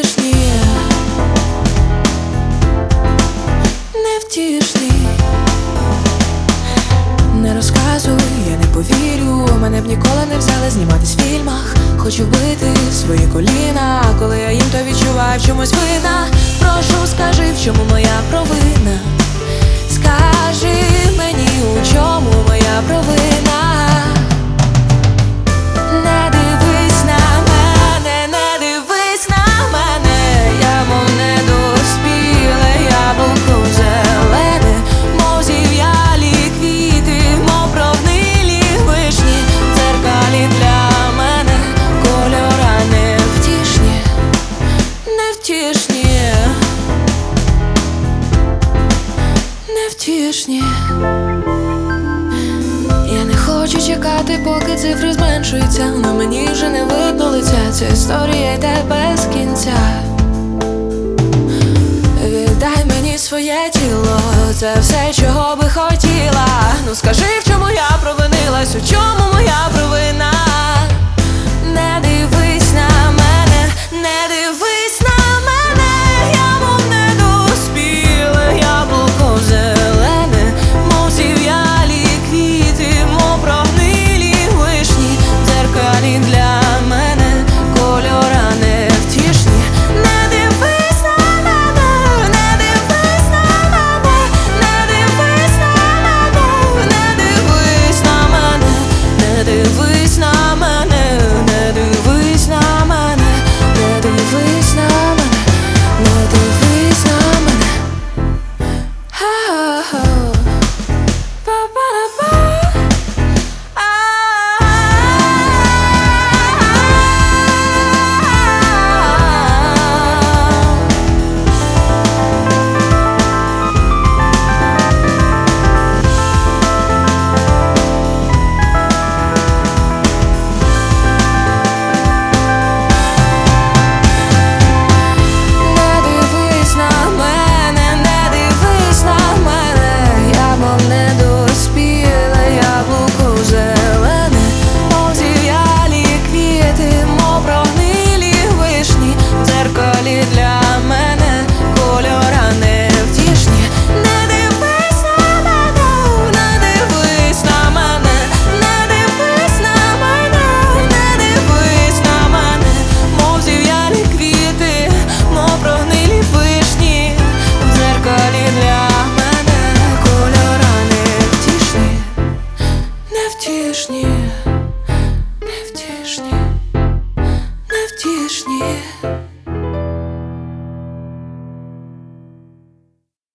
невтішні, невтішні. Не розказуй, я не повірю. Мене б ніколи не взяли зніматись в фільмах. Хочу вбити свої коліна, а коли я їм, то відчуваю в чомусь вина. Прошу, скажи, в чому моя провина. Скажи мені, у чому моя провина. Не дивись на мене, не дивись на мене. Я мов недоспіле яблуко зелене, мов зів'ялі квіти, мов провнилі вишні. В дзеркалі для мене кольора невтішні, невтішні, невтішні. Я не хочу чекати, поки цифри зменшуються. На мені вже не видно лиця. Ця історія йде без кінця. Віддай мені своє тіло, це все, чого би хотіла. Ну скажи, в чому я провинилась, у чому моя провина.